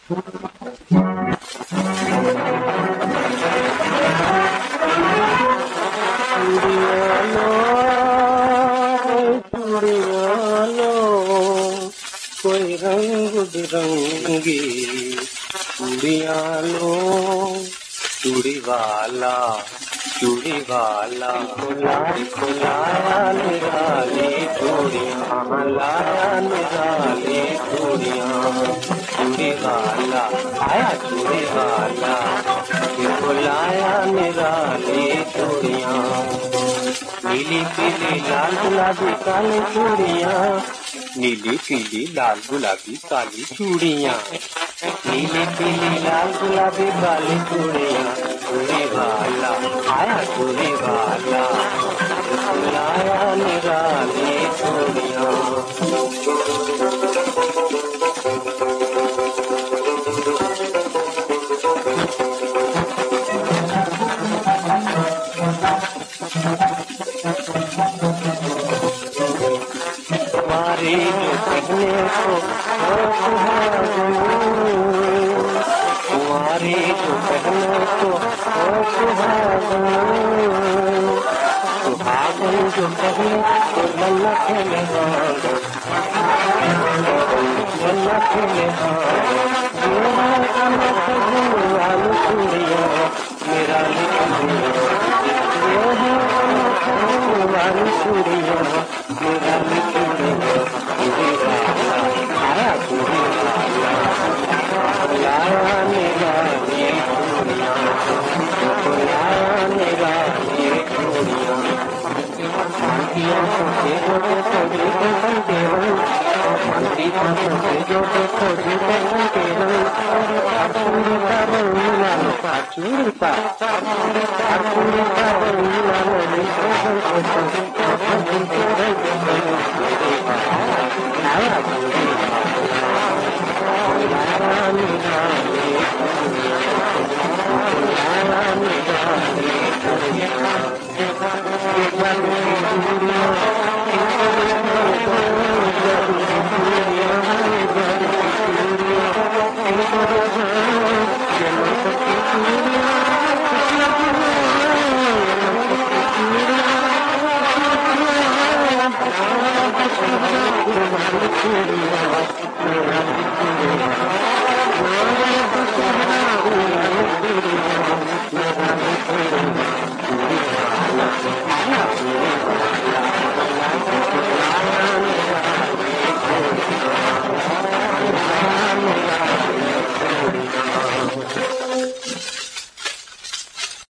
चूड़ियाँ लो, चूड़ियाँ लो, कोई रंग बिरंगी चूड़ियाँ लो। चूड़ी वाला लाया निराली चूड़ियाँ, लाया निराली चूड़ियाँ। चूड़ी वाला आया, चूड़ी वाला देखो लाया निराली चूड़ियाँ। नीली पीली लाल गुलाबी काली चूड़ियाँ, नीली पीली लाल गुलाबी काली चूड़ियाँ। नीली पीली लाल गुलाबी काली चूड़ियाँ। चूड़ी वाला आया, चूड़ी वाला लाया निराली चूड़ियाँ। हमारी जो कहने को तुम्हारी जो कहने को सुहागन जो कहने को लल्लख में वाली चूड़ियाँ मेरा वाली चूड़ियाँ मेरा आया चूड़ी लाया निराली चूड़ियाँ, लाया निराली चूड़ियाँ। चूड़ी